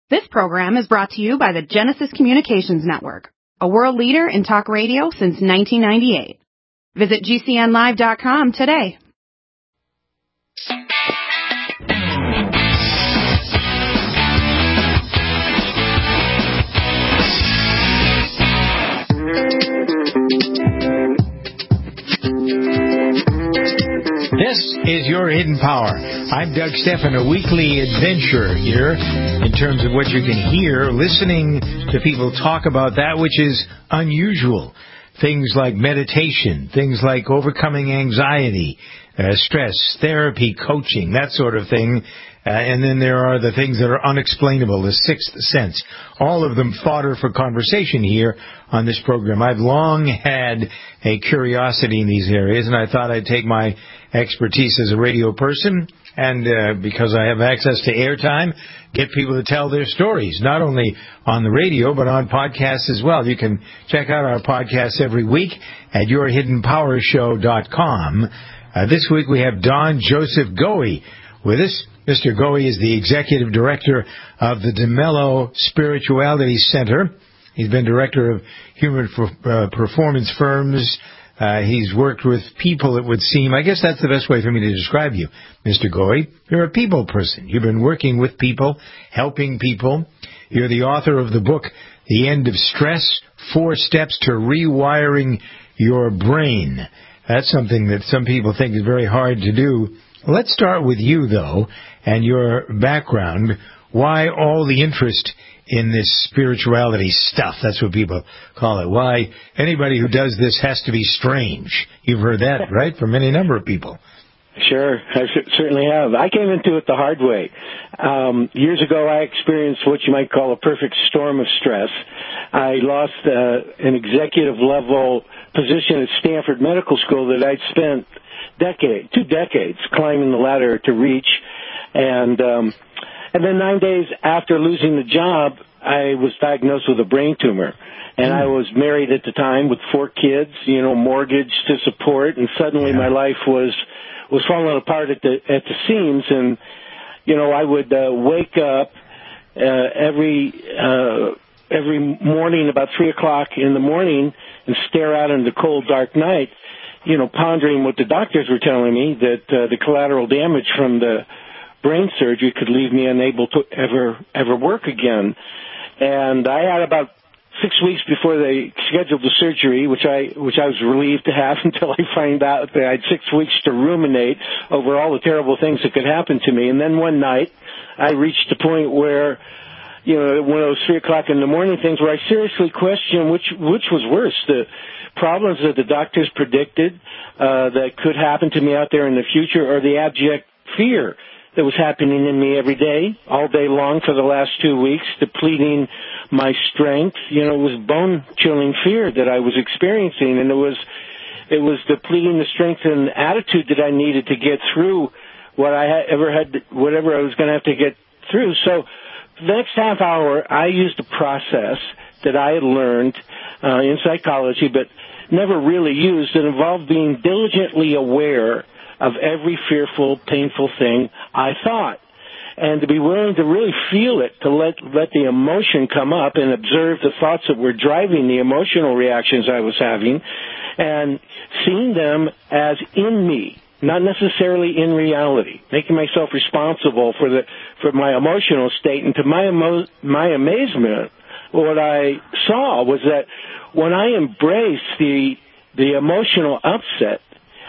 This program is brought to you by the Genesis Communications Network, a world leader in talk radio since 1998. Visit GCNlive.com today. This is Your Hidden Power. I'm Doug Stephan, a weekly adventure here in terms of what you can hear, listening to people talk about that which is unusual. Things like meditation, things like overcoming anxiety, stress, therapy, coaching, that sort of thing. And then there are the things that are unexplainable, the sixth sense. All of them fodder for conversation here on this program. I've long had a curiosity in these areas, and I thought I'd take my expertise as a radio person, and because I have access to airtime, get people to tell their stories, not only on the radio, but on podcasts as well. You can check out our podcasts every week at yourhiddenpowershow.com. This week we have Don Joseph Goey with us. Mr. Goey is the executive director of the DeMello Spirituality Center. He's been director of human performance firms. He's worked with people, it would seem. I guess that's the best way for me to describe you, Mr. Goey. You're a people person. You've been working with people, helping people. You're the author of the book, The End of Stress, 4 Steps to Rewiring Your Brain. That's something that some people think is very hard to do. Let's start with you, though, and your background. Why all the interest in this spirituality stuff? That's what people call it. Why anybody who does this has to be strange. You've heard that, right, from any number of people. Sure, I certainly have. I came into it the hard way. Years ago, I experienced what you might call a perfect storm of stress. I lost an executive-level position at Stanford Medical School that I'd spent 2 decades climbing the ladder to reach. And then 9 days after losing the job, I was diagnosed with a brain tumor. And I was married at the time with 4 kids, mortgage to support, and suddenly my life was falling apart at the seams. And, I would wake up every morning about 3 o'clock in the morning and stare out into the cold, dark night, pondering what the doctors were telling me, that the collateral damage from the brain surgery could leave me unable to ever work again. And I had about 6 weeks before they scheduled the surgery, which I was relieved to have until I find out that I had 6 weeks to ruminate over all the terrible things that could happen to me. And then one night, I reached the point where, one of those 3 o'clock in the morning things where I seriously questioned which was worse, the problems that the doctors predicted that could happen to me out there in the future, or the abject fear that was happening in me every day, all day long for the last 2 weeks, depleting my strength. It was bone-chilling fear that I was experiencing, and it was depleting the strength and attitude that I needed to get through whatever I was going to have to get through. So the next half hour, I used a process that I had learned in psychology, but never really used. It involved being diligently aware of every fearful, painful thing I thought, and to be willing to really feel it, to let the emotion come up and observe the thoughts that were driving the emotional reactions I was having, and seeing them as in me, not necessarily in reality, making myself responsible for my emotional state. And to my amazement, what I saw was that when I embraced the emotional upset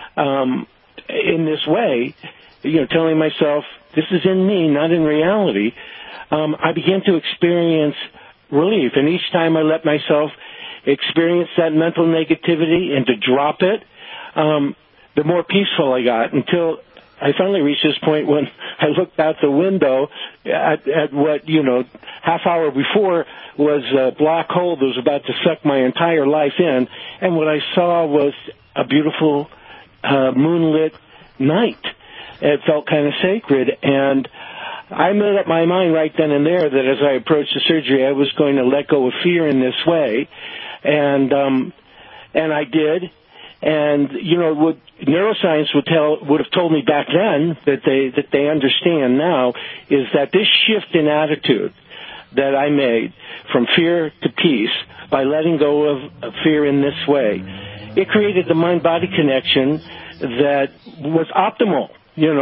in this way, telling myself this is in me, not in reality, I began to experience relief. And each time I let myself experience that mental negativity and to drop it, the more peaceful I got, until I finally reached this point when I looked out the window at what, half hour before was a black hole that was about to suck my entire life in, and what I saw was a beautiful moonlit night. It felt kind of sacred, and I made up my mind right then and there that as I approached the surgery, I was going to let go of fear in this way, and I did. And what neuroscience would have told me back then that they understand now is that this shift in attitude that I made from fear to peace by letting go of fear in this way, it created the mind-body connection that was optimal,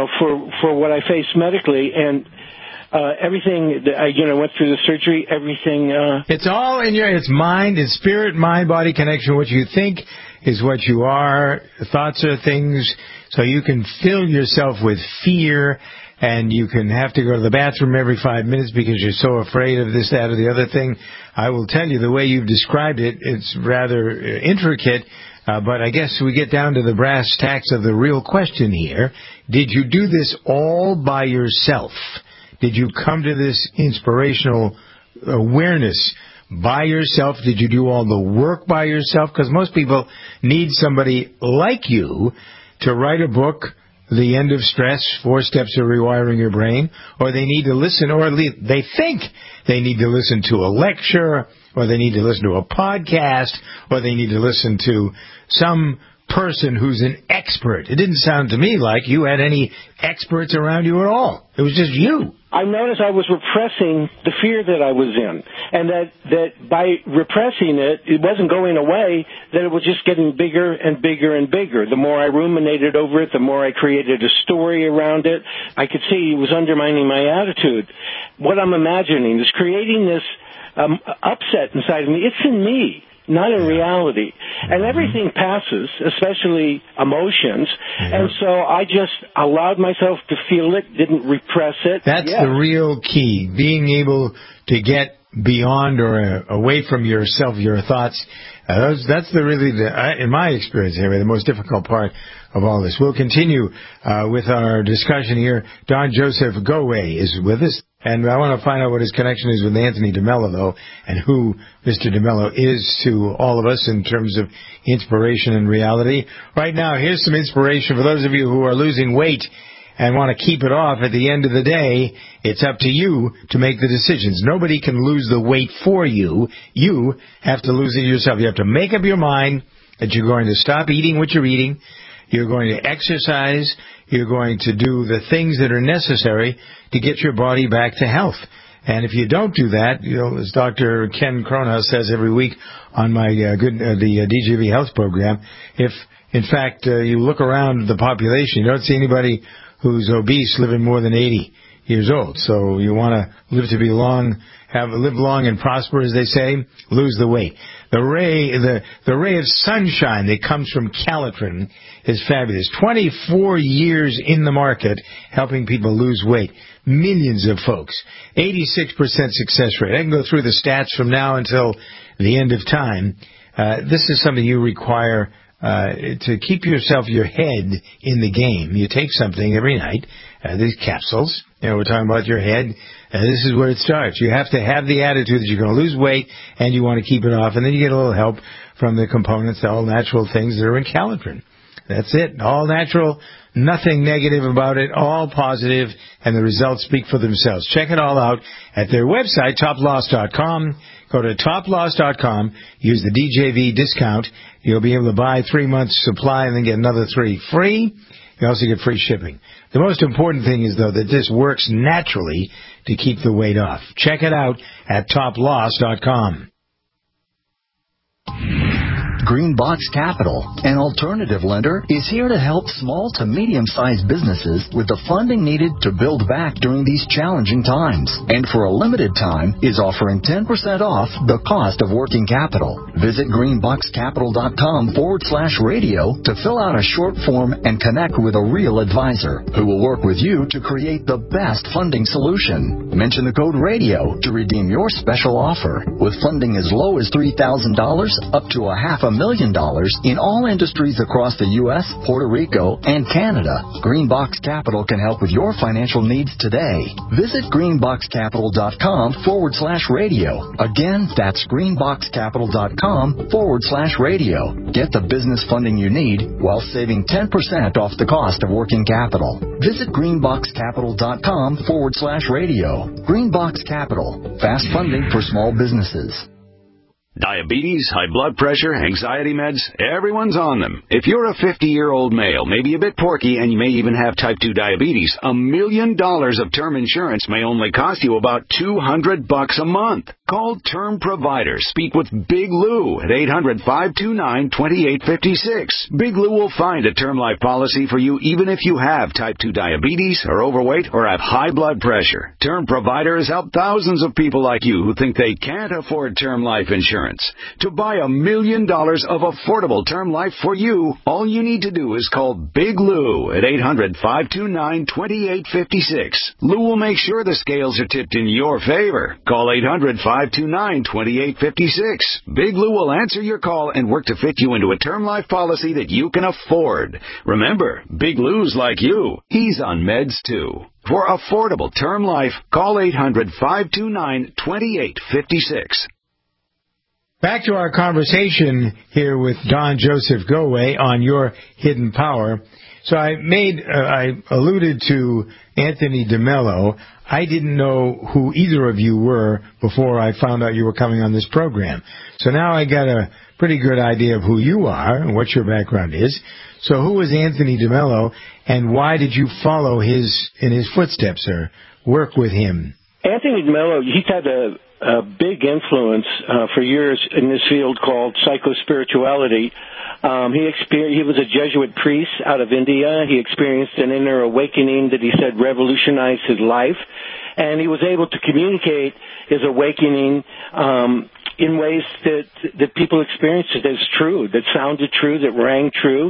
for what I faced medically. And everything that I, went through the surgery, everything. It's all in it's mind, it's spirit, mind, body connection. What you think is what you are. Thoughts are things. So you can fill yourself with fear, and you can have to go to the bathroom every 5 minutes because you're so afraid of this, that, or the other thing. I will tell you, the way you've described it, it's rather intricate. But I guess we get down to the brass tacks of the real question here. Did you do this all by yourself? Did you come to this inspirational awareness by yourself? Did you do all the work by yourself? Because most people need somebody like you to write a book, The End of Stress, 4 Steps of Rewiring Your Brain, or they need to listen, or they think they need to listen to a lecture, or they need to listen to a podcast, or they need to listen to some person who's an expert. It didn't sound to me like you had any experts around you at all. It was just you. I noticed I was repressing the fear that I was in, and that by repressing it, it wasn't going away, that it was just getting bigger and bigger and bigger. The more I ruminated over it, the more I created a story around it. I could see it was undermining my attitude. What I'm imagining is creating this upset inside of me. It's in me, not in reality. And everything passes, especially emotions. And so I just allowed myself to feel it, didn't repress it. That's the real key, being able to get beyond or away from yourself, your thoughts. That's in my experience anyway, the most difficult part of all this. We'll continue with our discussion here. Don Joseph Goway is with us. And I want to find out what his connection is with Anthony DeMello, though, and who Mr. DeMello is to all of us in terms of inspiration and reality. Right now, here's some inspiration for those of you who are losing weight and want to keep it off. At the end of the day, it's up to you to make the decisions. Nobody can lose the weight for you. You have to lose it yourself. You have to make up your mind that you're going to stop eating what you're eating. You're going to exercise. You're going to do the things that are necessary to get your body back to health. And if you don't do that, as Dr. Ken Cronhaus says every week on my the DJV Health program, if in fact you look around the population, you don't see anybody who's obese living more than 80 years old. So you want to live to be long, live long and prosper, as they say. Lose the weight. The ray of sunshine that comes from Calitrin is fabulous. 24 years in the market helping people lose weight. Millions of folks. 86% success rate. I can go through the stats from now until the end of time. This is something you require to keep your head in the game. You take something every night, these capsules. We're talking about your head. This is where it starts. You have to have the attitude that you're going to lose weight and you want to keep it off. And then you get a little help from the components, the all natural things that are in Calitrin. That's it. All natural, nothing negative about it, all positive, and the results speak for themselves. Check it all out at their website, toploss.com. Go to toploss.com, use the DJV discount. You'll be able to buy 3 months supply and then get another 3 free. You also get free shipping. The most important thing is, though, that this works naturally to keep the weight off. Check it out at toploss.com. Greenbox Capital, an alternative lender, is here to help small to medium-sized businesses with the funding needed to build back during these challenging times. And for a limited time, is offering 10% off the cost of working capital. Visit greenboxcapital.com/radio to fill out a short form and connect with a real advisor who will work with you to create the best funding solution. Mention the code RADIO to redeem your special offer. With funding as low as $3,000 up to $500,000 in all industries across the U.S., Puerto Rico, and Canada. Greenbox Capital can help with your financial needs today. Visit greenboxcapital.com/radio. Again, that's greenboxcapital.com/radio. Get the business funding you need while saving 10% off the cost of working capital. Visit greenboxcapital.com/radio. Greenbox Capital. Fast funding for small businesses. Diabetes, high blood pressure, anxiety meds, everyone's on them. If you're a 50-year-old male, maybe a bit porky, and you may even have type 2 diabetes, $1 million of term insurance may only cost you about $200 a month. Call Term Provider. Speak with Big Lou at 800-529-2856. Big Lou will find a term life policy for you even if you have type 2 diabetes, are overweight, or have high blood pressure. Term Provider has helped thousands of people like you who think they can't afford term life insurance. To buy $1 million of affordable term life for you, all you need to do is call Big Lou at 800-529-2856. Lou will make sure the scales are tipped in your favor. Call 800-529-2856. Big Lou will answer your call and work to fit you into a term life policy that you can afford. Remember, Big Lou's like you. He's on meds too. For affordable term life, call 800-529-2856. Back to our conversation here with Don Joseph Goway on Your Hidden Power. So I alluded to Anthony DeMello. I didn't know who either of you were before I found out you were coming on this program. So now I got a pretty good idea of who you are and what your background is. So who is Anthony DeMello, and why did you follow in his footsteps or work with him? Anthony DeMello, he's had a big influence for years in this field called psychospirituality. He was a Jesuit priest out of India. He experienced an inner awakening that he said revolutionized his life, and he was able to communicate his awakening in ways that people experienced it as true, that sounded true, that rang true,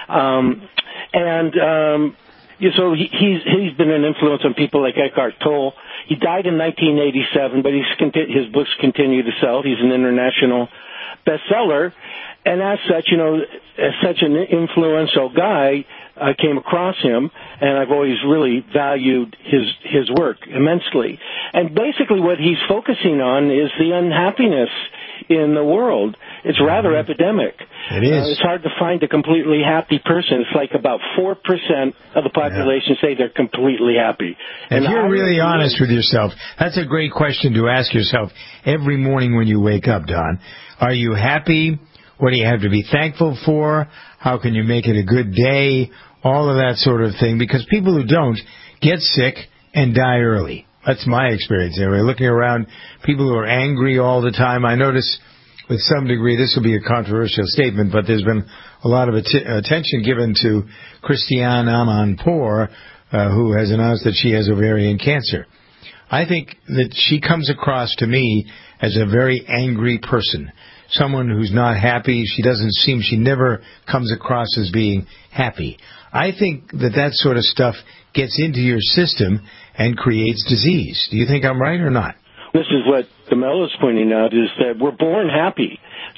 so he's been an influence on people like Eckhart Tolle. He died in 1987, but his books continue to sell. He's an international bestseller, and as such, as such an influential guy, I came across him, and I've always really valued his work immensely. And basically, what he's focusing on is the unhappiness in the world. It's rather epidemic. It is. It's hard to find a completely happy person. It's like about 4% of the population say they're completely happy. And if you're really honest with yourself, that's a great question to ask yourself every morning when you wake up, Don. Are you happy? What do you have to be thankful for? How can you make it a good day? All of that sort of thing. Because people who don't get sick and die early. That's my experience anyway. Looking around, people who are angry all the time. I notice with some degree, this will be a controversial statement, but there's been a lot of attention given to Christiane Amanpour, who has announced that she has ovarian cancer. I think that she comes across to me as a very angry person, someone who's not happy. She never comes across as being happy. I think that sort of stuff gets into your system and creates disease. Do you think I'm right or not? This is what DeMello is pointing out, is that we're born happy.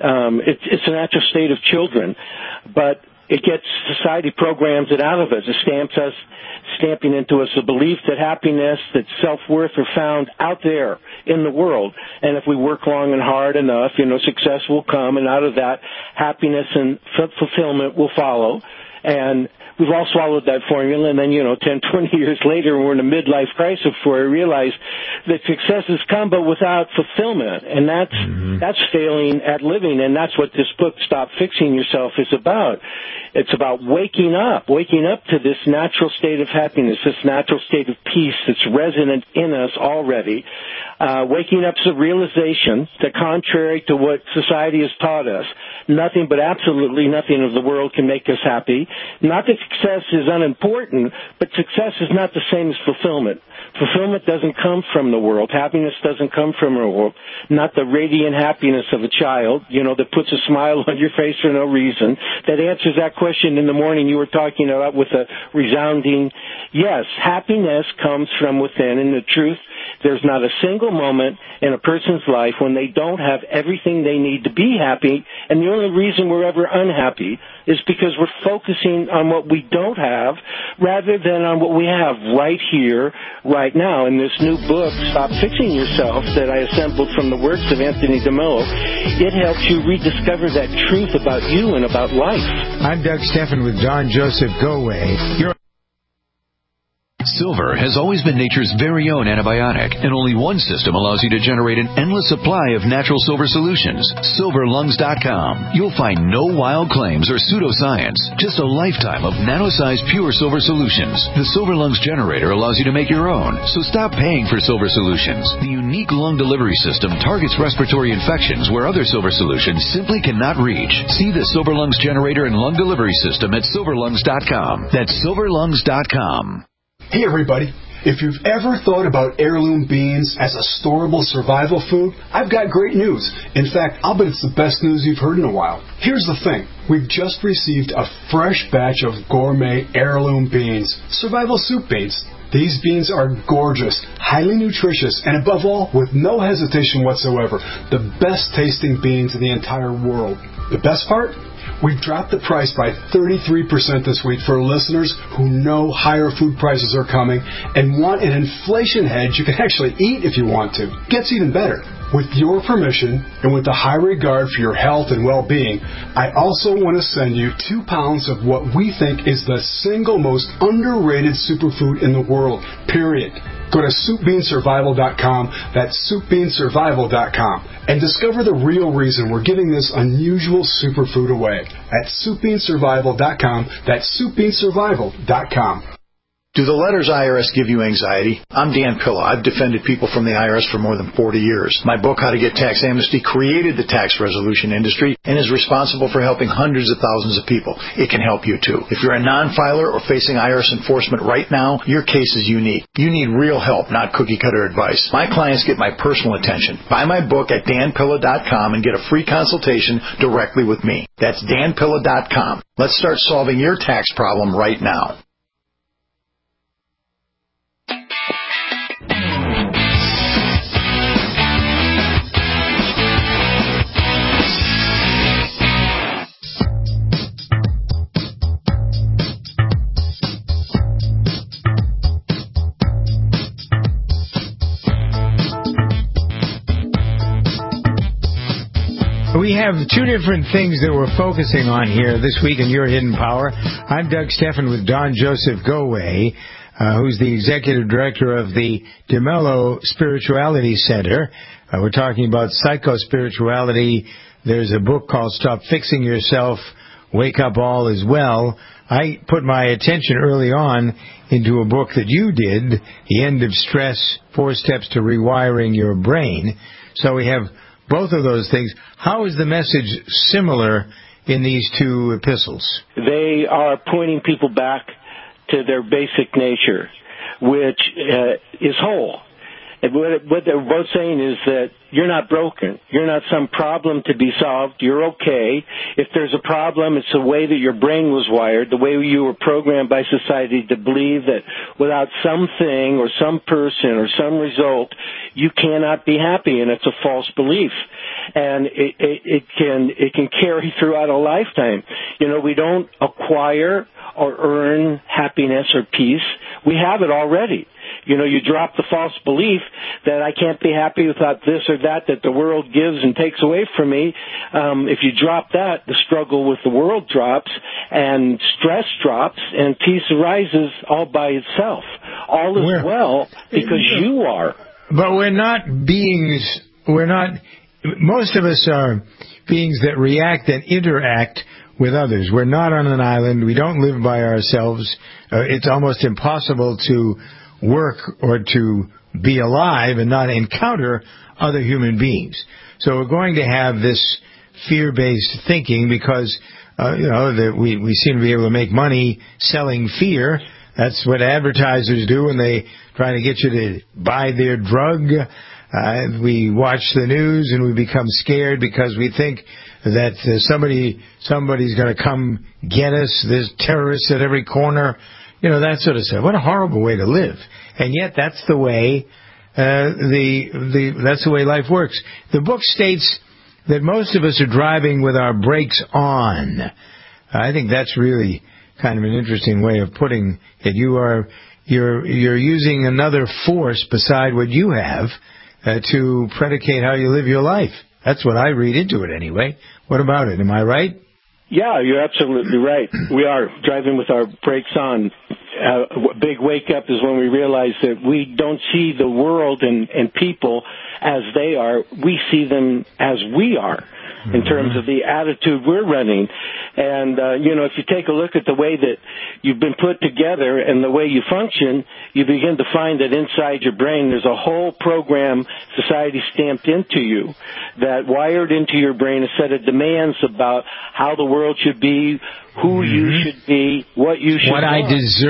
It's a natural state of children, but society programs it out of us. It stamping into us a belief that happiness, that self-worth are found out there in the world. And if we work long and hard enough, success will come, and out of that, happiness and fulfillment will follow. And we've all swallowed that formula, and then, 10, 20 years later, we're in a midlife crisis where we realize that success has come, but without fulfillment. And that's failing at living, and that's what this book, Stop Fixing Yourself, is about. It's about waking up to this natural state of happiness, this natural state of peace that's resonant in us already. Waking up to the realization that contrary to what society has taught us, nothing but absolutely nothing of the world can make us happy. Not that success is unimportant, but success is not the same as fulfillment. Fulfillment doesn't come from the world. Happiness doesn't come from the world. Not the radiant happiness of a child, that puts a smile on your face for no reason, that answers that question in the morning you were talking about with a resounding yes. Happiness comes from within, and the truth, there's not a single moment in a person's life when they don't have everything they need to be happy, and the only reason we're ever unhappy is because we're focusing on what we don't have rather than on what we have right here, right now. In this new book, Stop Fixing Yourself, that I assembled from the works of Anthony DeMello, it helps you rediscover that truth about you and about life. I'm Doug Steffen with Don Joseph Goway. Silver has always been nature's very own antibiotic, and only one system allows you to generate an endless supply of natural silver solutions. SilverLungs.com. You'll find no wild claims or pseudoscience, just a lifetime of nano-sized pure silver solutions. The Silver Lungs generator allows you to make your own, so stop paying for silver solutions. The unique lung delivery system targets respiratory infections where other silver solutions simply cannot reach. See the Silver Lungs generator and lung delivery system at SilverLungs.com. That's SilverLungs.com. Hey everybody, if you've ever thought about heirloom beans as a storable survival food, I've got great news. In fact, I'll bet it's the best news you've heard in a while. Here's the thing. We've just received a fresh batch of gourmet heirloom beans, survival soup beans. These beans are gorgeous, highly nutritious, and above all, with no hesitation whatsoever, the best tasting beans in the entire world. The best part? We've dropped the price by 33% this week for listeners who know higher food prices are coming and want an inflation hedge you can actually eat if you want to. Gets even better. With your permission and with a high regard for your health and well-being, I also want to send you 2 pounds of what we think is the single most underrated superfood in the world, period. Go to SoupBeanSurvival.com, that's SoupBeanSurvival.com, and discover the real reason we're giving this unusual superfood away at SoupBeanSurvival.com, that's SoupBeanSurvival.com. Do the letters IRS give you anxiety? I'm Dan Pilla. I've defended people from the IRS for more than 40 years. My book, How to Get Tax Amnesty, created the tax resolution industry and is responsible for helping hundreds of thousands of people. It can help you, too. If you're a non-filer or facing IRS enforcement right now, your case is unique. You need real help, not cookie-cutter advice. My clients get my personal attention. Buy my book at danpilla.com and get a free consultation directly with me. That's danpilla.com. Let's start solving your tax problem right now. We have two different things that we're focusing on here this week in Your Hidden Power. I'm Doug Steffen with Don Joseph Goway, who's the Executive Director of the DeMello Spirituality Center. We're talking about psychospirituality. There's a book called Stop Fixing Yourself, Wake Up All Is Well. I put my attention early on into a book that you did, The End of Stress, 4 Steps to Rewiring Your Brain. So we have both of those things. How is the message similar in these two epistles? They are pointing people back to their basic nature, which is whole. And what they're both saying is that you're not broken. You're not some problem to be solved. You're okay. If there's a problem, it's the way that your brain was wired, the way you were programmed by society to believe that without something or some person or some result, you cannot be happy, and it's a false belief. And it can carry throughout a lifetime. You know, we don't acquire or earn happiness or peace. We have it already. You know, you drop the false belief that I can't be happy without this or that the world gives and takes away from me. If you drop that, the struggle with the world drops, and stress drops, and peace arises all by itself. All is well because you are. But we're not beings, most of us are beings that react and interact with others. We're not on an island. We don't live by ourselves. It's almost impossible to work or to be alive and not encounter other human beings. So we're going to have this fear-based thinking because, that we seem to be able to make money selling fear. That's what advertisers do when they try to get you to buy their drug. We watch the news and we become scared because we think that somebody's going to come get us. There's terrorists at every corner. That sort of stuff. What a horrible way to live. And yet that's the way that's the way life works. The book states that most of us are driving with our brakes on. I think that's really kind of an interesting way of putting it. You're using another force beside what you have to predicate how you live your life. That's what I read into it anyway. What about it? Am I right? Yeah, you're absolutely right. We are driving with our brakes on. big wake-up is when we realize that we don't see the world and people as they are. We see them as we are in terms of the attitude we're running. And, if you take a look at the way that you've been put together and the way you function, you begin to find that inside your brain there's a whole program society stamped into you that wired into your brain a set of demands about how the world should be, who you should be, what you should What want.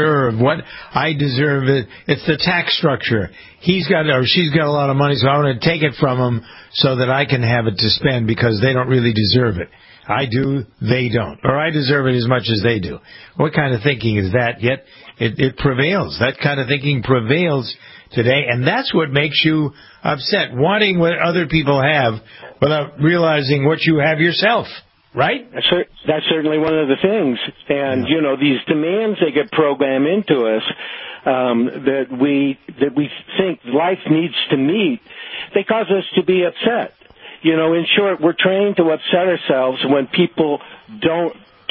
I deserve. It's the tax structure. He's got or she's got a lot of money, so I want to take it from him so that I can have it to spend because they don't really deserve it. I do, they don't. Or I deserve it as much as they do. What kind of thinking is that? Yet it prevails. That kind of thinking prevails today, and that's what makes you upset, wanting what other people have without realizing what you have yourself. Right? That's certainly one of the things. And, these demands that get programmed into us that we think life needs to meet, they cause us to be upset. In short, we're trained to upset ourselves when people don't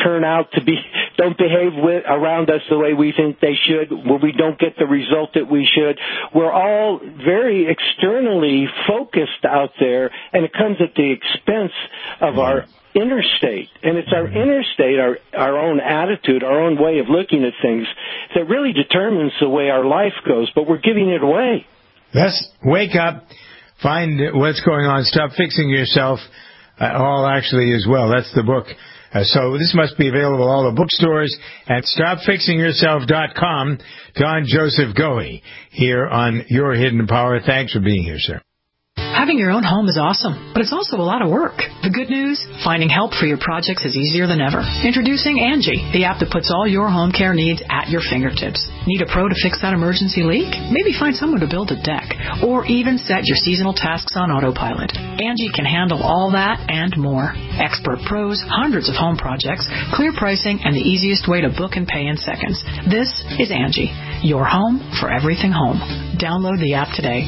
behave around us the way we think they should, when we don't get the result that we should. We're all very externally focused out there, and it comes at the expense of our inner state. And it's our inner state, our own attitude, our own way of looking at things that really determines the way our life goes, but we're giving it away. Let's wake up, find what's going on, stop fixing yourself, all actually as well. That's the book. So this must be available at all the bookstores at StopFixingYourself.com. Don Joseph Goey here on Your Hidden Power. Thanks for being here, sir. Having your own home is awesome, but it's also a lot of work. The good news? Finding help for your projects is easier than ever. Introducing Angie, the app that puts all your home care needs at your fingertips. Need a pro to fix that emergency leak? Maybe find someone to build a deck, or even set your seasonal tasks on autopilot. Angie can handle all that and more. Expert pros, hundreds of home projects, clear pricing, and the easiest way to book and pay in seconds. This is Angie, your home for everything home. Download the app today.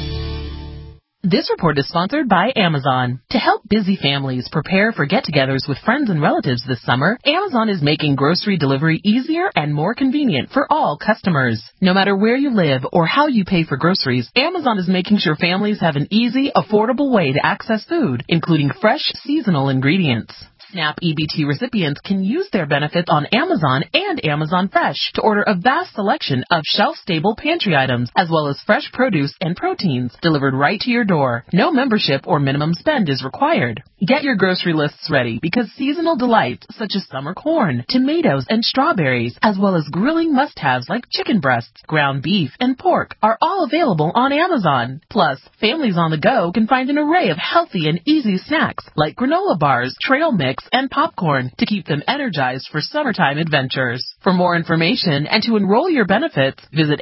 This report is sponsored by Amazon. To help busy families prepare for get-togethers with friends and relatives this summer, Amazon is making grocery delivery easier and more convenient for all customers. No matter where you live or how you pay for groceries, Amazon is making sure families have an easy, affordable way to access food, including fresh, seasonal ingredients. SNAP EBT recipients can use their benefits on Amazon and Amazon Fresh to order a vast selection of shelf-stable pantry items, as well as fresh produce and proteins delivered right to your door. No membership or minimum spend is required. Get your grocery lists ready because seasonal delights such as summer corn, tomatoes, and strawberries, as well as grilling must-haves like chicken breasts, ground beef, and pork are all available on Amazon. Plus, families on the go can find an array of healthy and easy snacks like granola bars, trail mix, and popcorn to keep them energized for summertime adventures. For more information and to enroll your benefits, visit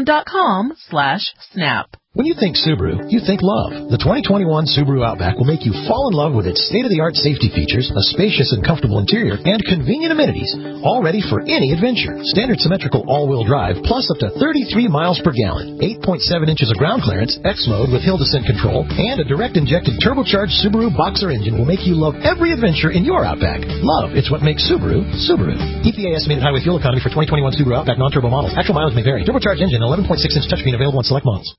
Amazon.com/snap. When you think Subaru, you think love. The 2021 Subaru Outback will make you fall in love with its state-of-the-art safety features, a spacious and comfortable interior, and convenient amenities, all ready for any adventure. Standard symmetrical all-wheel drive, plus up to 33 miles per gallon, 8.7 inches of ground clearance, X-Mode with hill descent control, and a direct-injected turbocharged Subaru Boxer engine will make you love every adventure in your Outback. Love, it's what makes Subaru, Subaru. EPA estimated highway fuel economy for 2021 Subaru Outback non-turbo models. Actual mileage may vary. Turbocharged engine, 11.6-inch touchscreen available on select models.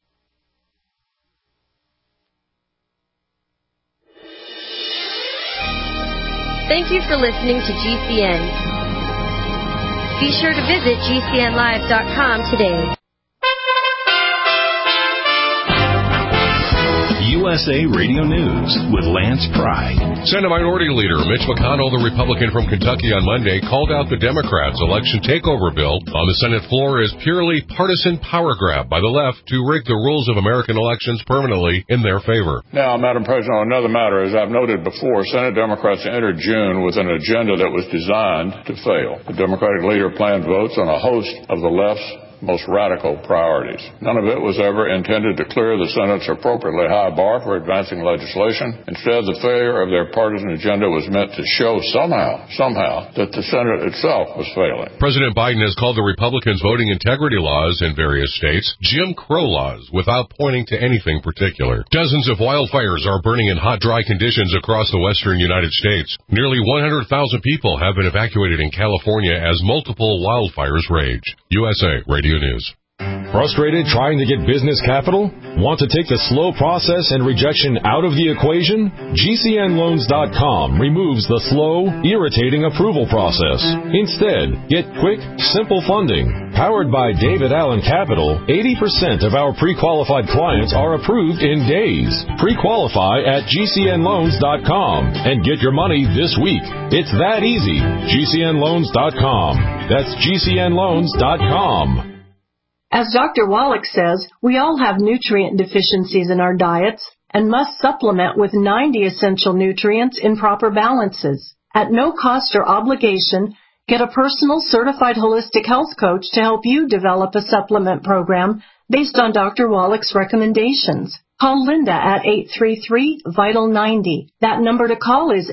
Thank you for listening to GCN. Be sure to visit GCNlive.com today. USA Radio News with Lance Pride. Senate Minority Leader Mitch McConnell, the Republican from Kentucky, on Monday called out the Democrats' election takeover bill on the Senate floor as purely partisan power grab by the left to rig the rules of American elections permanently in their favor. Now, Madam President, on another matter, as I've noted before, Senate Democrats entered June with an agenda that was designed to fail. The Democratic leader planned votes on a host of the left's most radical priorities. None of it was ever intended to clear the Senate's appropriately high bar for advancing legislation. Instead, the failure of their partisan agenda was meant to show somehow, that the Senate itself was failing. President Biden has called the Republicans' voting integrity laws in various states Jim Crow laws without pointing to anything particular. Dozens of wildfires are burning in hot, dry conditions across the western United States. Nearly 100,000 people have been evacuated in California as multiple wildfires rage. USA Radio News. Frustrated trying to get business capital? Want to take the slow process and rejection out of the equation? GCNLoans.com removes the slow, irritating approval process. Instead, get quick, simple funding. Powered by David Allen Capital, 80% of our pre-qualified clients are approved in days. Pre-qualify at GCNLoans.com and get your money this week. It's that easy. GCNLoans.com. That's GCNLoans.com. As Dr. Wallach says, we all have nutrient deficiencies in our diets and must supplement with 90 essential nutrients in proper balances. At no cost or obligation, get a personal certified holistic health coach to help you develop a supplement program based on Dr. Wallach's recommendations. Call Linda at 833-VITAL-90. That number to call is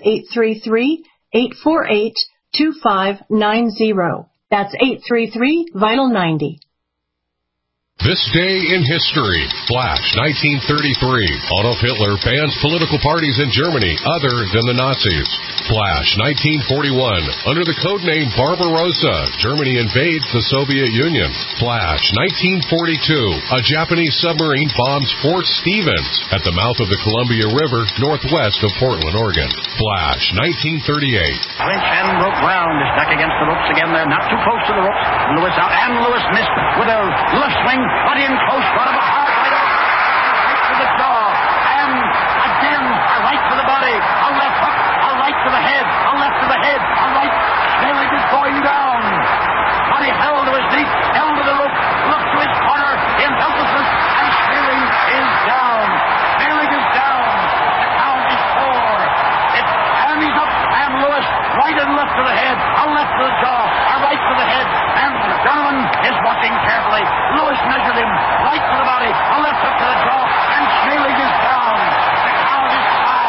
833-848-2590. That's 833-VITAL-90. This day in history. Flash, 1933. Adolf Hitler bans political parties in Germany other than the Nazis. Flash, 1941. Under the codename Barbarossa, Germany invades the Soviet Union. Flash, 1942. A Japanese submarine bombs Fort Stevens at the mouth of the Columbia River, northwest of Portland, Oregon. Flash, 1938. Clinch and broke ground is back against the ropes again. They're not too close to the ropes. Lewis out, and Lewis missed with a left swing. But in close front of a hard right to the jaw, and again a right to the body, a left hook, a right to the head, a left to the head, a right. Schmeling is going down. But he held to his feet, held to the rope, looked to his corner in helplessness, and Schmeling is down. Schmeling is down. The count is 4. And he's up, and Lewis right and left to the head, a left to the jaw, a right to the head, and Donovan is watching carefully. Lewis measured him right to the body, a left hook to the jaw, and Schmeling is down. The count is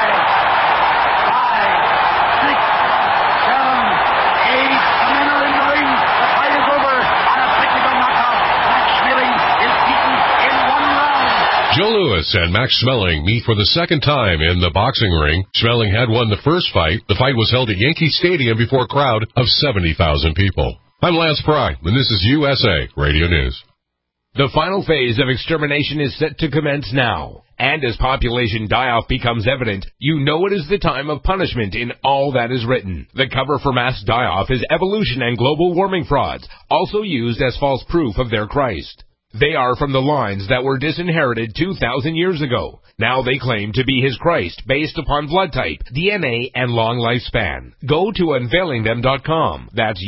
5, 6, 7, 8. The men are in the ring. The fight is over on a technical knockout. Max Schmeling is beaten in 1 round. Joe Louis and Max Schmeling meet for the second time in the boxing ring. Schmeling had won the first fight. The fight was held at Yankee Stadium before a crowd of 70,000 people. I'm Lance Pry, and this is USA Radio News. The final phase of extermination is set to commence now. And as population die-off becomes evident, you know it is the time of punishment in all that is written. The cover for mass die-off is evolution and global warming frauds, also used as false proof of their Christ. They are from the lines that were disinherited 2,000 years ago. Now they claim to be his Christ based upon blood type, DNA, and long lifespan. Go to unveilingthem.com. That's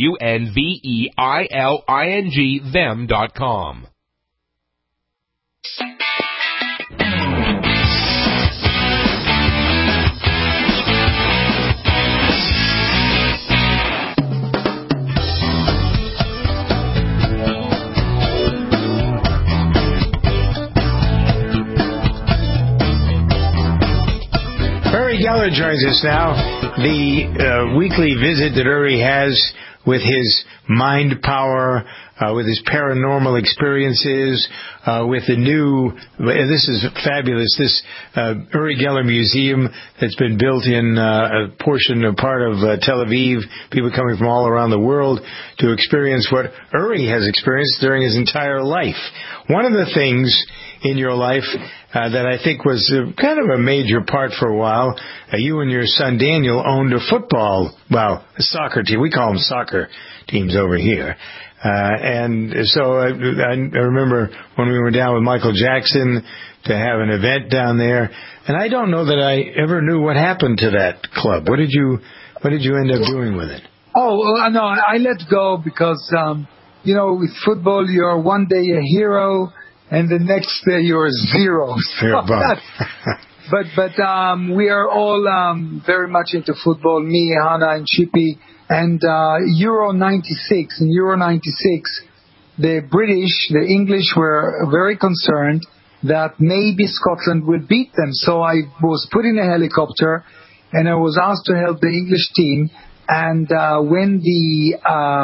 UNVEILING them.com. Uri Geller joins us now. The weekly visit that Uri has with his mind power, with his paranormal experiences, with the new, this is fabulous, this Uri Geller Museum that's been built in a portion, a part of Tel Aviv, people coming from all around the world to experience what Uri has experienced during his entire life. One of the things in your life that I think was kind of a major part for a while, you and your son Daniel owned a soccer team. We call them soccer teams over here. And so I remember when we were down with Michael Jackson to have an event down there, and I don't know that I ever knew what happened to that club. What did you end up doing with it? Oh, no, I let go because, with football, you're one day a hero, and the next day you're zero. But we are all very much into football, me, Hannah, and Chippy. And Euro 96, the British, the English were very concerned that maybe Scotland will beat them. So I was put in a helicopter and I was asked to help the English team. And when the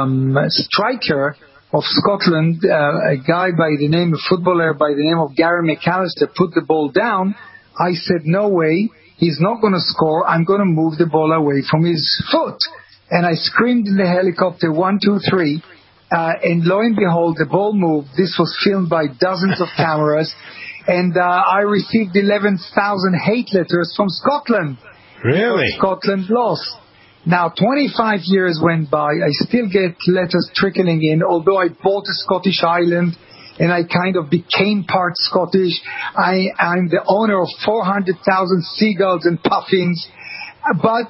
striker of Scotland, a footballer by the name of Gary McAllister, put the ball down, I said, no way, he's not going to score. I'm going to move the ball away from his foot. And I screamed in the helicopter, 1, 2, 3. And lo and behold, the ball moved. This was filmed by dozens of cameras. And I received 11,000 hate letters from Scotland. Really? Scotland lost. Now, 25 years went by. I still get letters trickling in, although I bought a Scottish island and I kind of became part Scottish. I'm the owner of 400,000 seagulls and puffins. But,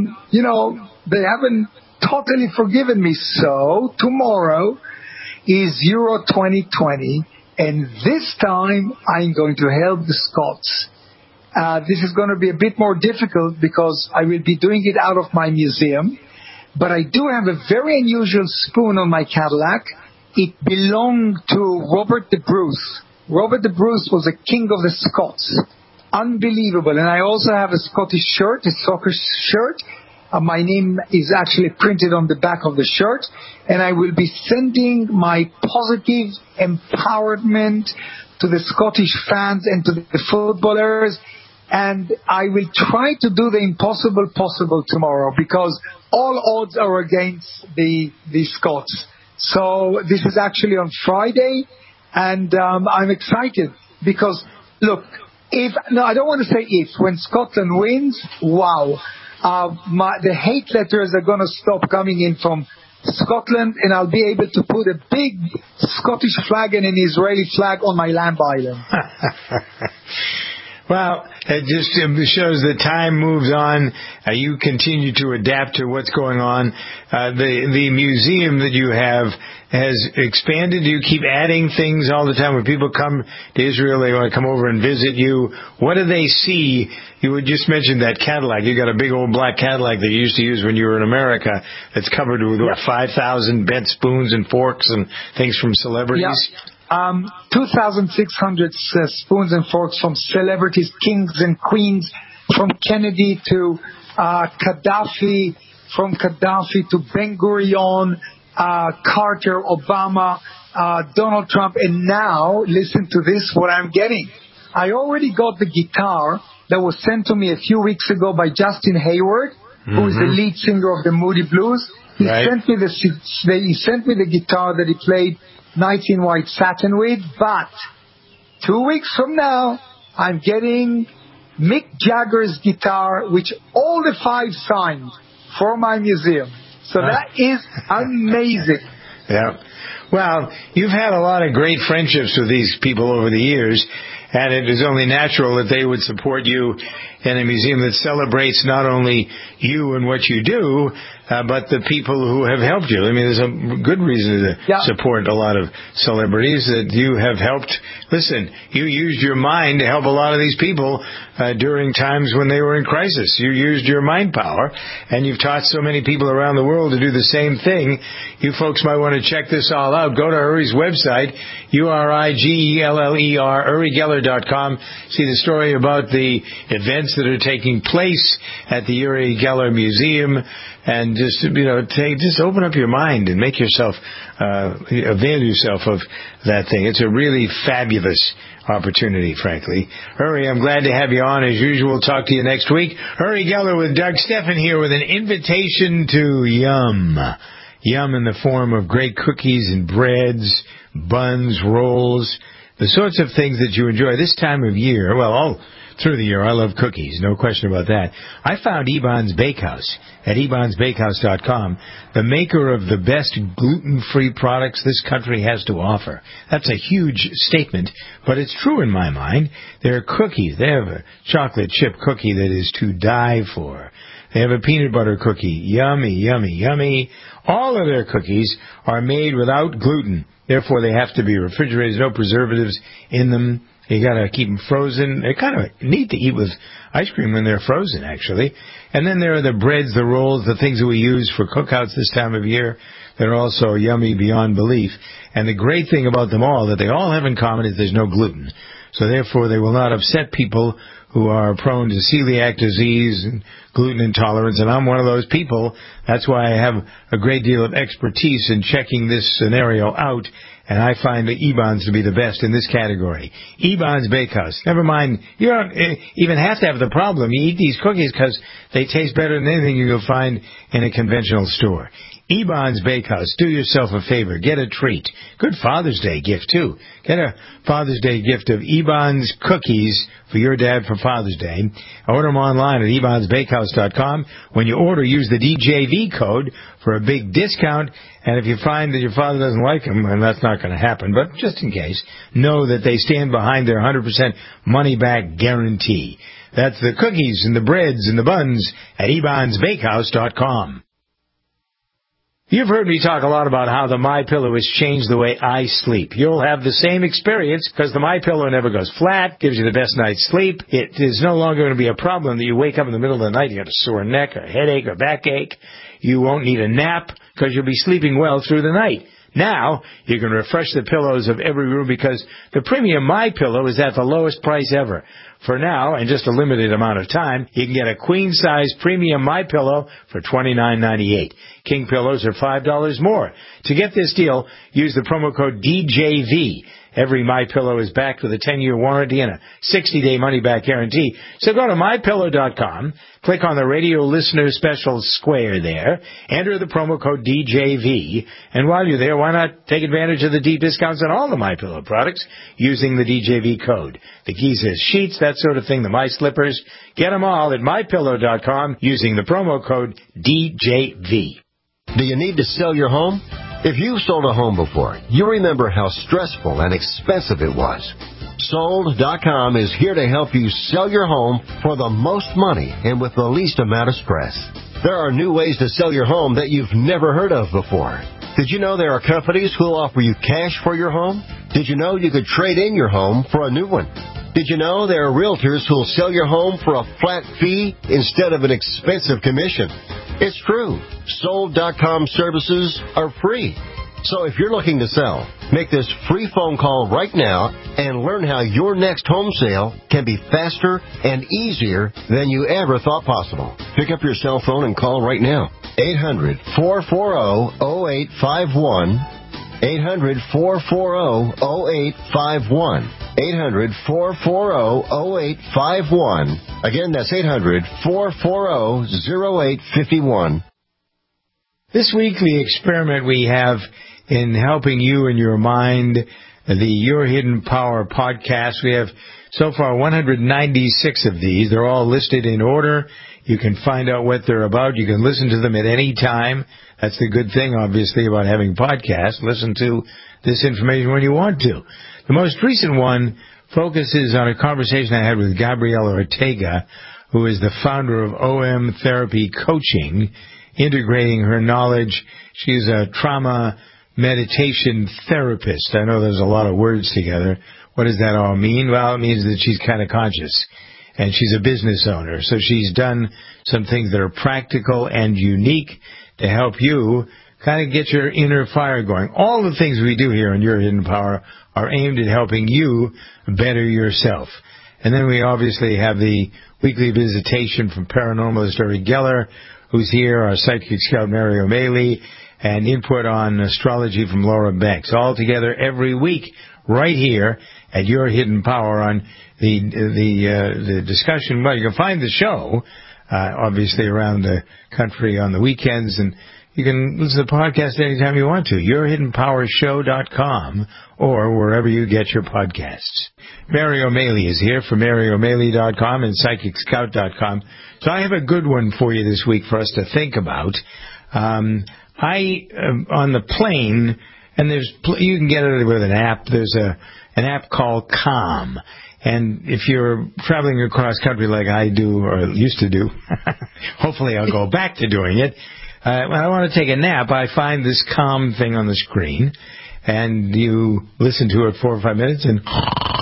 they haven't totally forgiven me. So, tomorrow is Euro 2020, and this time I'm going to help the Scots. This is going to be a bit more difficult because I will be doing it out of my museum. But I do have a very unusual spoon on my Cadillac. It belonged to Robert the Bruce. Robert the Bruce was a king of the Scots. Unbelievable. And I also have a Scottish shirt, a soccer shirt. My name is actually printed on the back of the shirt. And I will be sending my positive empowerment to the Scottish fans and to the footballers. And I will try to do the impossible possible tomorrow because all odds are against the Scots. So this is actually on Friday, and I'm excited because, look, I don't want to say if. When Scotland wins, wow. The hate letters are going to stop coming in from Scotland, and I'll be able to put a big Scottish flag and an Israeli flag on my lamb island. Well, it just shows that time moves on. You continue to adapt to what's going on. The museum that you have has expanded. Do you keep adding things all the time? When people come to Israel, they want to come over and visit you. What do they see? You would just mention that Cadillac. You got a big old black Cadillac that you used to use when you were in America that's covered with 5,000 bent spoons and forks and things from celebrities. Yeah. 2,600 spoons and forks from celebrities, kings and queens, from Kennedy to Gaddafi, from Gaddafi to Ben-Gurion, Carter, Obama, Donald Trump, and now, listen to this, what I'm getting. I already got the guitar that was sent to me a few weeks ago by Justin Hayward, who is the lead singer of the Moody Blues. He sent me the guitar that he played Nights in White Satin with, but 2 weeks from now, I'm getting Mick Jagger's guitar, which all the 5 signed for my museum. So that is amazing. Yeah. Well, you've had a lot of great friendships with these people over the years, and it is only natural that they would support you in a museum that celebrates not only you and what you do, but the people who have helped you. I mean, there's a good reason to support a lot of celebrities that you have helped. Listen, you used your mind to help a lot of these people during times when they were in crisis. You used your mind power, and you've taught so many people around the world to do the same thing. You folks might want to check this all out. Go to Uri's website, URIGELLER, UriGeller.com. See the story about the events that are taking place at the Uri Geller Museum, and just just open up your mind and make yourself avail yourself of that thing. It's a really fabulous opportunity, frankly. Uri, I'm glad to have you on. As usual, talk to you next week. Uri Geller with Doug Stephan here with an invitation to yum. Yum in the form of great cookies and breads, buns, rolls, the sorts of things that you enjoy this time of year. Well, all through the year, I love cookies, no question about that. I found Eban's Bakehouse at ebansbakehouse.com, the maker of the best gluten-free products this country has to offer. That's a huge statement, but it's true in my mind. Their cookies, they have a chocolate chip cookie that is to die for. They have a peanut butter cookie, yummy, yummy, yummy. All of their cookies are made without gluten. Therefore, they have to be refrigerated, no preservatives in them. You got to keep them frozen. They're kind of neat to eat with ice cream when they're frozen, actually. And then there are the breads, the rolls, the things that we use for cookouts this time of year. They're also yummy beyond belief. And the great thing about them all, that they all have in common, is there's no gluten. So therefore, they will not upset people who are prone to celiac disease and gluten intolerance. And I'm one of those people. That's why I have a great deal of expertise in checking this scenario out. And I find the Eban's to be the best in this category. Eban's Bakehouse. Never mind, you don't even have to have the problem. You eat these cookies because they taste better than anything you'll find in a conventional store. Eban's Bakehouse. Do yourself a favor. Get a treat. Good Father's Day gift, too. Get a Father's Day gift of Eban's cookies for your dad for Father's Day. Order them online at ebansbakehouse.com. When you order, use the DJV code for a big discount. And if you find that your father doesn't like them, and that's not going to happen, but just in case, know that they stand behind their 100% money-back guarantee. That's the cookies and the breads and the buns at ebansbakehouse.com. You've heard me talk a lot about how the MyPillow has changed the way I sleep. You'll have the same experience because the MyPillow never goes flat, gives you the best night's sleep. It is no longer going to be a problem that you wake up in the middle of the night, you got a sore neck, a headache, or backache. You won't need a nap because you'll be sleeping well through the night. Now, you can refresh the pillows of every room because the premium MyPillow is at the lowest price ever. For now, and just a limited amount of time, you can get a queen-size premium MyPillow for $29.98. King pillows are $5 more. To get this deal, use the promo code DJV. Every MyPillow is backed with a 10-year warranty and a 60-day money-back guarantee. So go to MyPillow.com, click on the radio listener special square there, enter the promo code DJV, and while you're there, why not take advantage of the deep discounts on all the MyPillow products using the DJV code. The keys is sheets, that sort of thing, the My Slippers. Get them all at MyPillow.com using the promo code DJV. Do you need to sell your home? If you've sold a home before, you remember how stressful and expensive it was. Sold.com is here to help you sell your home for the most money and with the least amount of stress. There are new ways to sell your home that you've never heard of before. Did you know there are companies who will offer you cash for your home? Did you know you could trade in your home for a new one? Did you know there are realtors who will sell your home for a flat fee instead of an expensive commission? It's true. Sold.com services are free. So if you're looking to sell, make this free phone call right now and learn how your next home sale can be faster and easier than you ever thought possible. Pick up your cell phone and call right now. 800-440-0851. 800-440-0851. 800-440-0851. Again, that's 800-440-0851. This weekly experiment we have in helping you in your mind, the Your Hidden Power podcast. We have so far 196 of these. They're all listed in order. You can find out what they're about. You can listen to them at any time. That's the good thing, obviously, about having podcasts. Listen to this information when you want to. The most recent one focuses on a conversation I had with Gabriela Ortega, who is the founder of OM Therapy Coaching, integrating her knowledge. She's a trauma meditation therapist. I know there's a lot of words together. What does that all mean? Well, it means that she's kind of conscious, and she's a business owner. So she's done some things that are practical and unique to help you kind of get your inner fire going. All the things we do here in Your Hidden Power are aimed at helping you better yourself. And then we obviously have the weekly visitation from paranormalist Uri Geller, who's here, our psychic scout Mary O'Malley, and input on astrology from Laura Banks. All together every week right here at Your Hidden Power on the discussion. Well, you can find the show, obviously, around the country on the weekends, and you can listen to the podcast anytime you want to. YourHiddenPowerShow.com or wherever you get your podcasts. Mary O'Malley is here from MaryO'Malley.com and PsychicScout.com. So I have a good one for you this week for us to think about. On the plane, and you can get it with an app. There's an app called Calm. And if you're traveling across country like I do or used to do, hopefully I'll go back to doing it. When I want to take a nap, I find this Calm thing on the screen, and you listen to it 4 or 5 minutes, and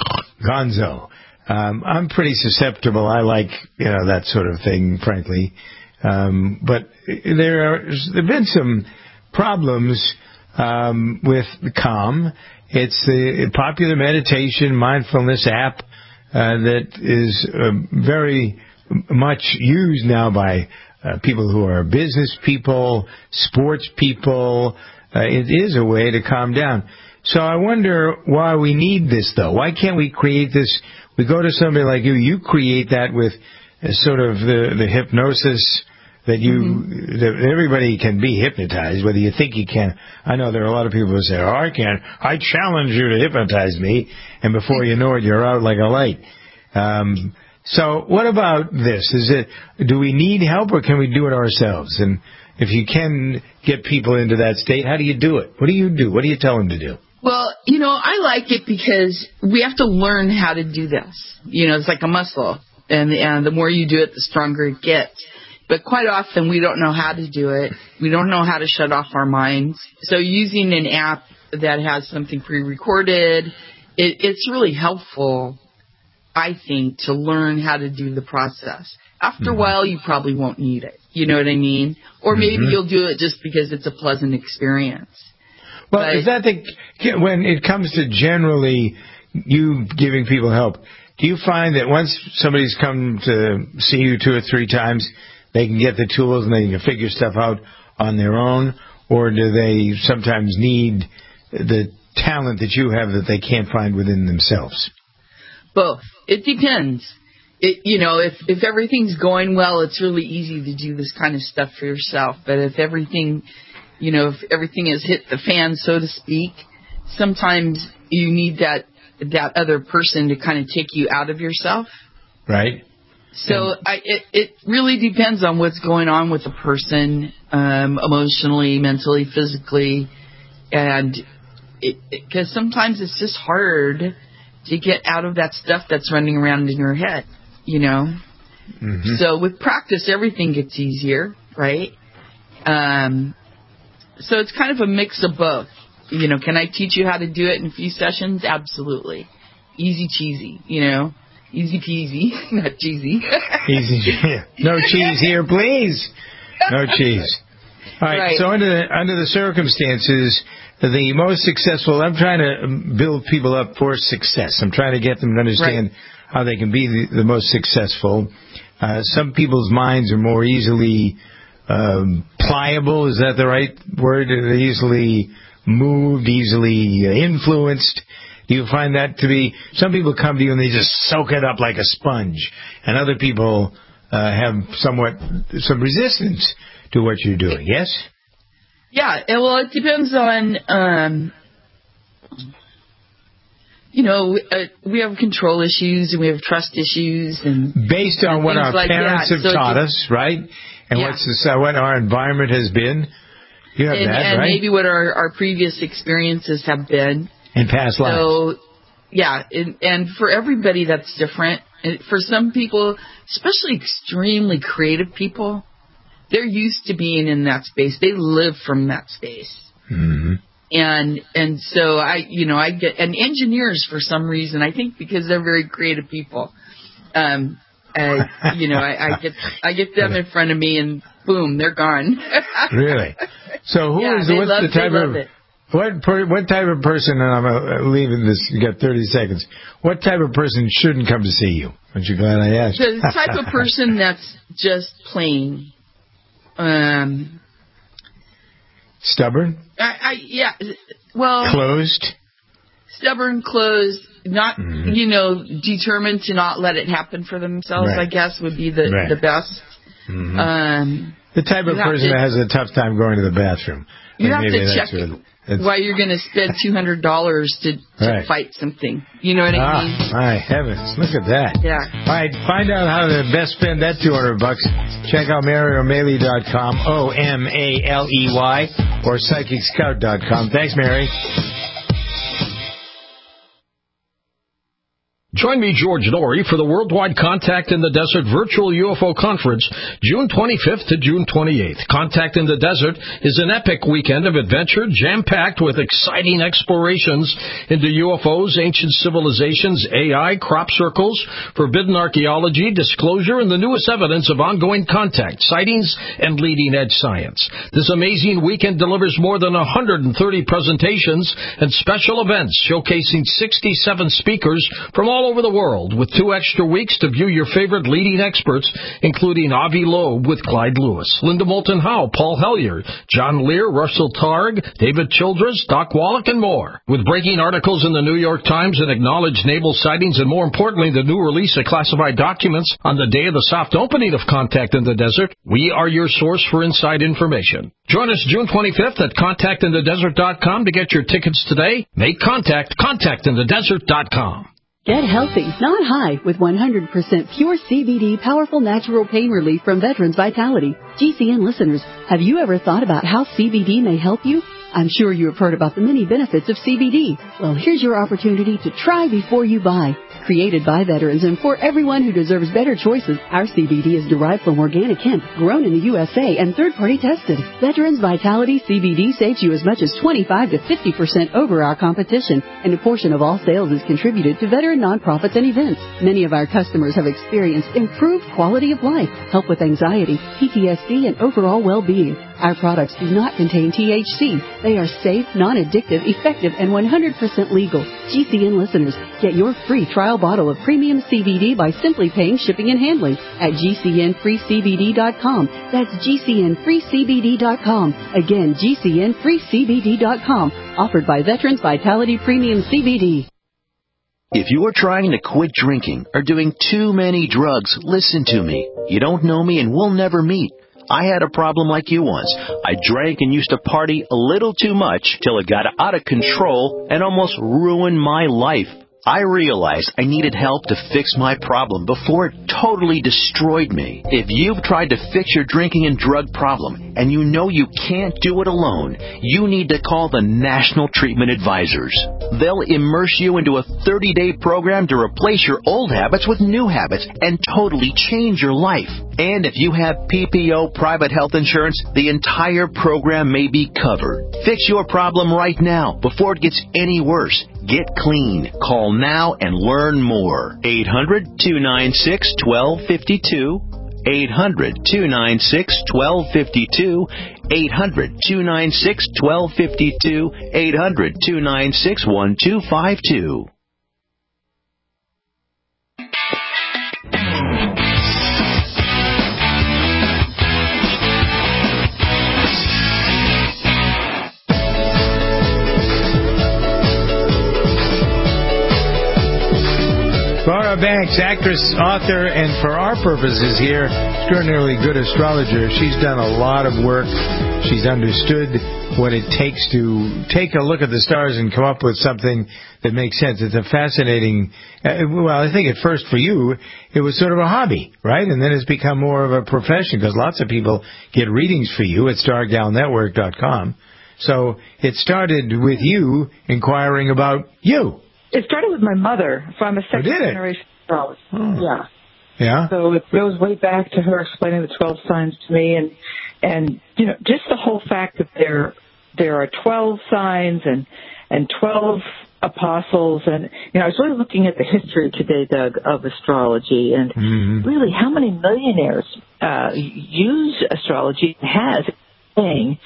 gonzo. I'm pretty susceptible. I like, that sort of thing, frankly. But there have been some problems with Calm. It's the popular meditation mindfulness app that is very much used now by people who are business people, sports people. It is a way to calm down. So I wonder why we need this, though. Why can't we create this? We go to somebody like you. You create that with sort of the hypnosis that that everybody can be hypnotized, whether you think you can. I know there are a lot of people who say, "Oh, I can't. I challenge you to hypnotize me," and before you know it, you're out like a light. So what about this? Do we need help, or can we do it ourselves? And if you can get people into that state, how do you do it? What do you do? What do you tell them to do? Well, I like it because we have to learn how to do this. It's like a muscle, and the more you do it, the stronger it gets. But quite often, we don't know how to do it. We don't know how to shut off our minds. So using an app that has something pre-recorded, it's really helpful, I think, to learn how to do the process. After a while, you probably won't need it. You know what I mean? Or maybe you'll do it just because it's a pleasant experience. Well, is that when it comes to generally you giving people help, do you find that once somebody's come to see you 2 or 3 times, they can get the tools and they can figure stuff out on their own? Or do they sometimes need the talent that you have that they can't find within themselves? Both. It depends. If everything's going well, it's really easy to do this kind of stuff for yourself. But if everything has hit the fan, so to speak, sometimes you need that other person to kind of take you out of yourself. Right. So it really depends on what's going on with the person, emotionally, mentally, physically, and because sometimes it's just hard to get out of that stuff that's running around in your head, So with practice, everything gets easier, right? So it's kind of a mix of both. Can I teach you how to do it in a few sessions? Absolutely. Easy cheesy, Easy peasy, not cheesy. Easy. No cheese here, please. No cheese. All right. So under the circumstances, the most successful, I'm trying to build people up for success. I'm trying to get them to understand how they can be the most successful. Some people's minds are more easily pliable. Is that the right word? They're easily moved, easily influenced. Do you find that to be, some people come to you and they just soak it up like a sponge, and other people have some resistance to what you're doing, yes? Yeah, well, it depends on, we have control issues and we have trust issues. And based on what our parents have taught us, right? And what our environment has been. You have and right? maybe what our previous experiences have been. In past lives. So, and for everybody that's different. For some people, especially extremely creative people, they're used to being in that space. They live from that space. Mm-hmm. And so I get, and engineers for some reason, I think because they're very creative people, I get them in front of me and boom, they're gone. Really? So what's the type of what type of person, and I'm leaving this, you got 30 seconds, what type of person shouldn't come to see you? Aren't you glad I asked? The type of person that's just plain stubborn? Closed? Stubborn, closed, not, determined to not let it happen for themselves, I guess, would be the best. Mm-hmm. The type of person that has a tough time going to the bathroom. You have to check why you're going to spend $200 to fight something. You know what I mean? My heavens, look at that. Yeah. All right, find out how to best spend that $200. Check out MaryO'Malley.com, OMALEY, or PsychicScout.com. Thanks, Mary. Join me, George Norrie, for the Worldwide Contact in the Desert Virtual UFO Conference, June 25th to June 28th. Contact in the Desert is an epic weekend of adventure, jam-packed with exciting explorations into UFOs, ancient civilizations, AI, crop circles, forbidden archaeology, disclosure, and the newest evidence of ongoing contact, sightings, and leading-edge science. This amazing weekend delivers more than 130 presentations and special events showcasing 67 speakers from all over the world, with 2 extra weeks to view your favorite leading experts, including Avi Loeb with Clyde Lewis, Linda Moulton Howe, Paul Hellyer, John Lear, Russell Targ, David Childress, Doc Wallach, and more. With breaking articles in the New York Times and acknowledged naval sightings, and more importantly, the new release of classified documents on the day of the soft opening of Contact in the Desert, we are your source for inside information. Join us June 25th at contactinthedesert.com to get your tickets today. Make contact, contactinthedesert.com. Get healthy, not high, with 100% pure CBD powerful natural pain relief from Veterans Vitality. GCN listeners, have you ever thought about how CBD may help you? I'm sure you have heard about the many benefits of CBD. Well, here's your opportunity to try before you buy. Created by veterans and for everyone who deserves better choices, our CBD is derived from organic hemp, grown in the USA and third-party tested. Veterans Vitality CBD saves you as much as 25 to 50% over our competition, and a portion of all sales is contributed to veteran nonprofits and events. Many of our customers have experienced improved quality of life, help with anxiety, PTSD, and overall well-being. Our products do not contain THC. They are safe, non-addictive, effective, and 100% legal. GCN listeners, get your free trial bottle of premium CBD by simply paying shipping and handling at GCNFreeCBD.com. That's GCNFreeCBD.com. Again, GCNFreeCBD.com. Offered by Veterans Vitality Premium CBD. If you are trying to quit drinking or doing too many drugs, listen to me. You don't know me and we'll never meet. I had a problem like you once. I drank and used to party a little too much till it got out of control and almost ruined my life. I realized I needed help to fix my problem before it totally destroyed me. If you've tried to fix your drinking and drug problem and you know you can't do it alone, you need to call the National Treatment Advisors. They'll immerse you into a 30-day program to replace your old habits with new habits and totally change your life. And if you have PPO private health insurance, the entire program may be covered. Fix your problem right now before it gets any worse. Get clean. Call now and learn more. 800-296-1252. 800-296-1252. 800-296-1252. 800-296-1252. Laura Banks, actress, author, and for our purposes here, extraordinarily good astrologer. She's done a lot of work. She's understood what it takes to take a look at the stars and come up with something that makes sense. It's a fascinating, well, I think at first for you, it was sort of a hobby, right? And then it's become more of a profession because lots of people get readings for you at StarGalNetwork.com. So it started with you inquiring about you. It started with my mother. So I'm a second-generation astrologist. Oh. Yeah. Yeah. So it goes way back to her explaining the 12 signs to me, and you know, just the whole fact that there are 12 signs and 12 apostles, and you know, I was really looking at the history today, Doug, of astrology, and really how many millionaires use astrology has. Thing.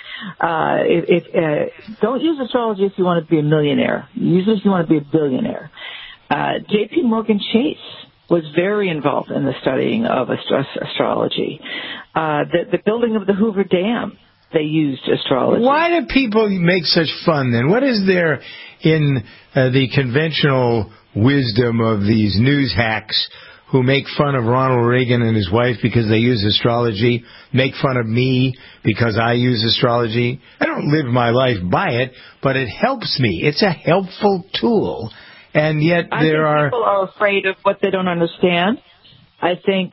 Don't use astrology if you want to be a millionaire. Use it if you want to be a billionaire. J.P. Morgan Chase was very involved in the studying of astrology. The building of the Hoover Dam, they used astrology. Why do people make such fun then? What is there in the conventional wisdom of these news hacks who make fun of Ronald Reagan and his wife because they use astrology, make fun of me because I use astrology? I don't live my life by it, but it helps me. It's a helpful tool. And yet people are afraid of what they don't understand. I think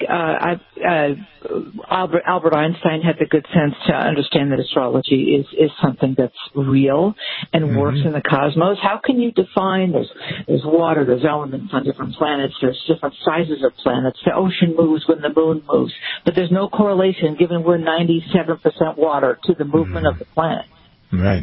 Albert Einstein had the good sense to understand that astrology is something that's real and works in the cosmos. How can you define there's water, there's elements on different planets, there's different sizes of planets, the ocean moves when the moon moves, but there's no correlation given we're 97% water to the movement of the planet. Right.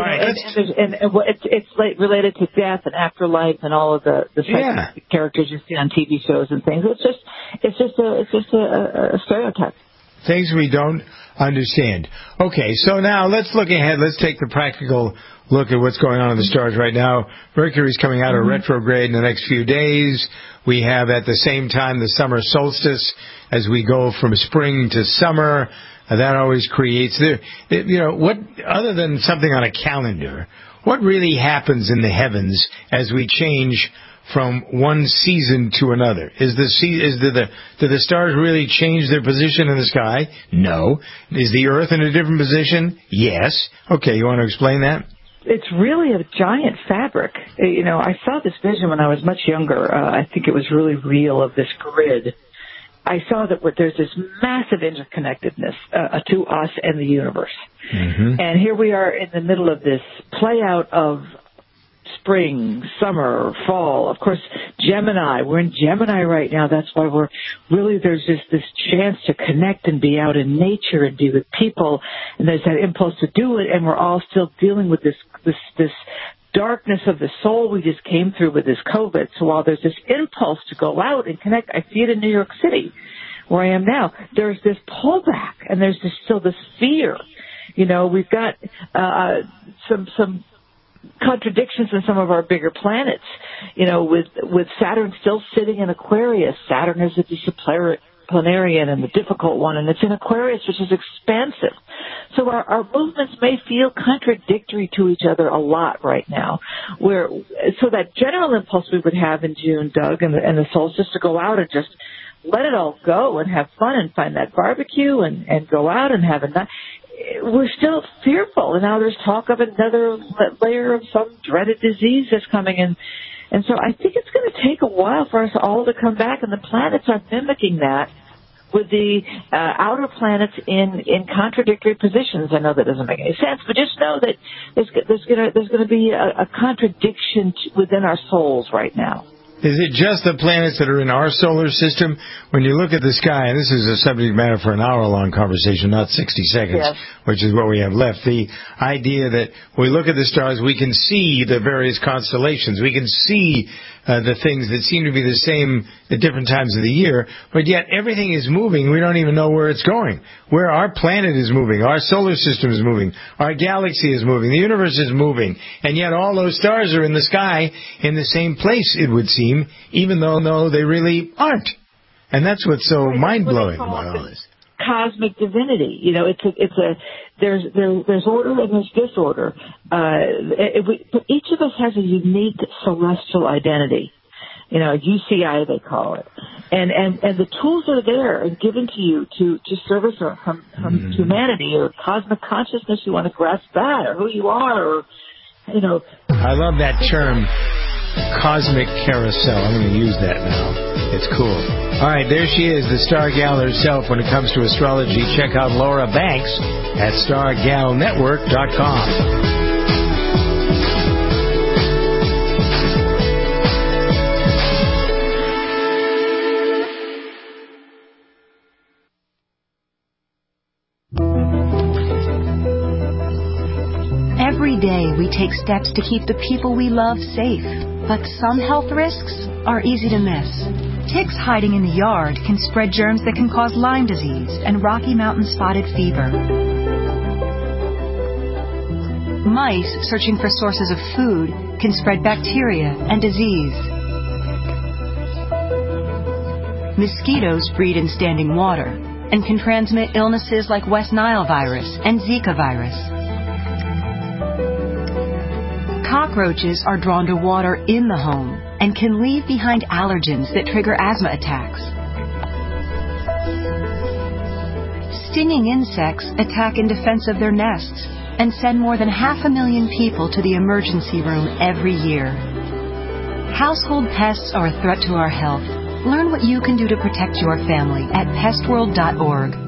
It's related to death and afterlife and all of the characters you see on TV shows and things. It's just a stereotype. Things we don't understand. Okay, so now let's look ahead. Let's take the practical look at what's going on in the stars right now. Mercury's coming out of retrograde in the next few days. We have at the same time the summer solstice as we go from spring to summer. That always creates, what, other than something on a calendar, what really happens in the heavens as we change from one season to another? Do the stars really change their position in the sky? No. Is the Earth in a different position? Yes. Okay, you want to explain that? It's really a giant fabric. I saw this vision when I was much younger. I think it was really real of this grid. I saw that there's this massive interconnectedness to us and the universe. And here we are in the middle of this play out of spring, summer, fall. Of course, Gemini. We're in Gemini right now. That's why there's this chance to connect and be out in nature and be with people. And there's that impulse to do it. And we're all still dealing with this darkness of the soul we just came through with this COVID. So while there's this impulse to go out and connect, I see it in New York City, where I am now. There's this pullback, and there's still this fear. We've got some contradictions in some of our bigger planets. With Saturn still sitting in Aquarius. Saturn is a disciplinarian and the difficult one, and it's in Aquarius, which is expansive. So our movements may feel contradictory to each other a lot right now. So that general impulse we would have in June, Doug, and the solstice to go out and just let it all go and have fun and find that barbecue and go out and have a night. We're still fearful, and now there's talk of another layer of some dreaded disease that's coming in. And so I think it's going to take a while for us all to come back, and the planets are mimicking that with the outer planets in contradictory positions. I know that doesn't make any sense, but just know that there's going to be a contradiction within our souls right now. Is it just the planets that are in our solar system? When you look at the sky, and this is a subject matter for an hour-long conversation, not 60 seconds, which is what we have left. The idea that when we look at the stars, we can see the various constellations. We can see the things that seem to be the same at different times of the year, but yet everything is moving. We don't even know where it's going. Where our planet is moving, our solar system is moving, our galaxy is moving, the universe is moving, and yet all those stars are in the sky in the same place, it would seem, even though they really aren't. And that's what's so mind-blowing about all this. Cosmic divinity. There's order and there's disorder. But each of us has a unique celestial identity. UCI they call it. And the tools are there and given to you to service from humanity or cosmic consciousness. You want to grasp that, or who you are, or I love that term, cosmic carousel. I'm going to use that now. It's cool. All right, there she is, the Star Gal herself when it comes to astrology. Check out Laura Banks at StarGalNetwork.com. Every day we take steps to keep the people we love safe, but some health risks are easy to miss. Ticks hiding in the yard can spread germs that can cause Lyme disease and Rocky Mountain spotted fever. Mice searching for sources of food can spread bacteria and disease. Mosquitoes breed in standing water and can transmit illnesses like West Nile virus and Zika virus. Cockroaches are drawn to water in the home and can leave behind allergens that trigger asthma attacks. Stinging insects attack in defense of their nests and send more than 500,000 people to the emergency room every year. Household pests are a threat to our health, Learn what you can do to protect your family at pestworld.org.